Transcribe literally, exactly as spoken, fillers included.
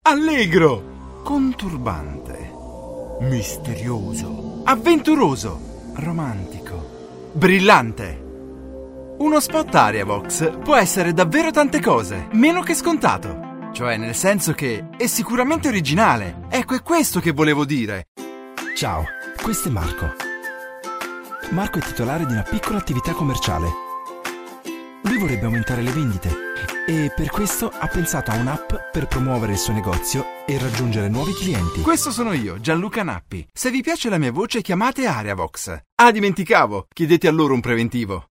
allegro, conturbante, misterioso, avventuroso, romantico, brillante. Uno spot Ariavox può essere davvero tante cose, meno che scontato. Cioè, nel senso che è sicuramente originale. Ecco, è questo che volevo dire. Ciao, questo è Marco. Marco è titolare di una piccola attività commerciale. Lui vorrebbe aumentare le vendite e per questo ha pensato a un'app per promuovere il suo negozio e raggiungere nuovi clienti. Questo sono io, Gianluca Nappi. Se vi piace la mia voce, chiamate Ariavox. Ah, dimenticavo, chiedete a loro un preventivo.